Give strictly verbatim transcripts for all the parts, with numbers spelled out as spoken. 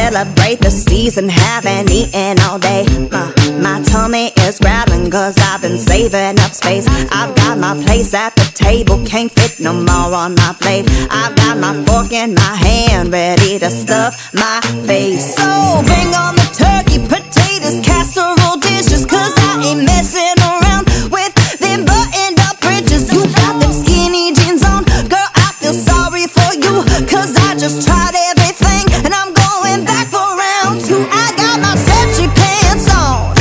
celebrate the season, haven't eaten all day. uh, My tummy is growling cause I've been saving up space. I've got my place at the table, can't fit no more on my plate. I've got my fork in my hand, ready to stuff my face. So bring on the turkey, potatoes, casserole dishes, cause I ain't messing around with them buttoned up britches. You got them skinny jeans on, girl, I feel sorry for you, cause I just tried everything and I'm going back for round two. I got my stretchy pants on,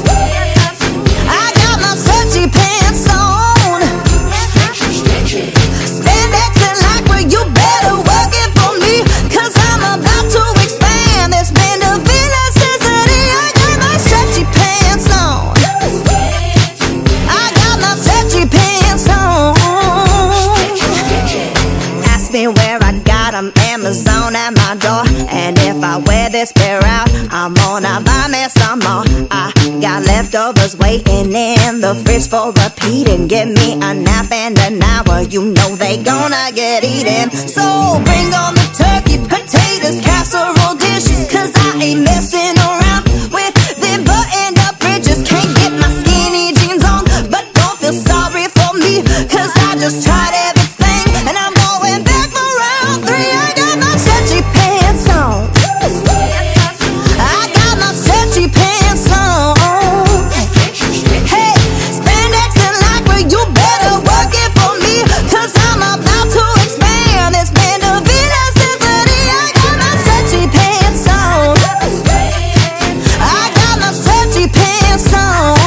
I got my stretchy pants on, spandex and lycra, you better work it for me, cause I'm about to expand this band of elasticity. I got my stretchy pants on, I got my stretchy pants on. Ask me where I got them, Amazon at my door. And if I wear this pair out, I'm gonna buy me some more. I got leftovers waiting in the fridge for repeating. Give me a nap and an hour, you know they gonna get eaten. So bring on the turkey, potatoes, casserole dishes, cause I ain't messing around with them buttoned up bridges. Can't get my skinny jeans on, but don't feel sorry for me, cause I just tried everything and I'm going back for round three. I got my stretchy pants on, I got my stretchy pants on. Hey, spandex and lycra, you better work it for me, cause I'm about to expand this band of elasticity. I got my stretchy pants on, I got my stretchy pants on.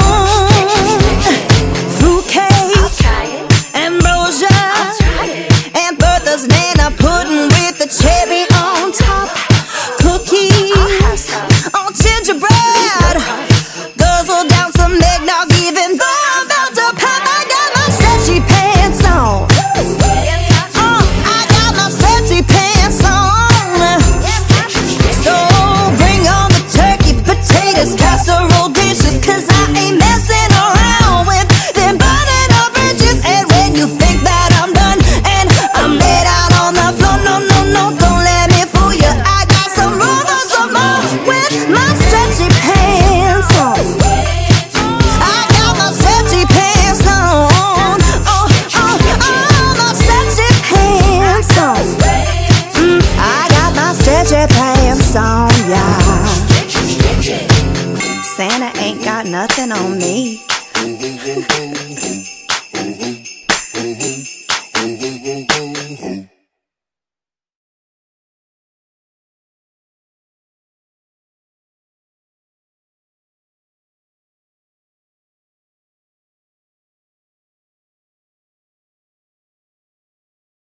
Fruitcake, ambrosia, and Bertha's Nana pudding with the cherry on top. Cookies on gingerbread, guzzle down some eggnog even though I'm about to pop. I got my stretchy pants on, uh, I got my stretchy pants on. So bring on the turkey, potatoes, casserole dishes, cause I ain't messing around with them burning up bridges. And when you think that I'm done and I'm laid out on the floor, no, no, no, don't let me fool you. I got some room for some more with my stretchy pants on, I got my stretchy pants on, oh, oh, oh, my stretchy pants on. Mm, I got my stretchy pants on, yeah. Santa ain't got nothing on me.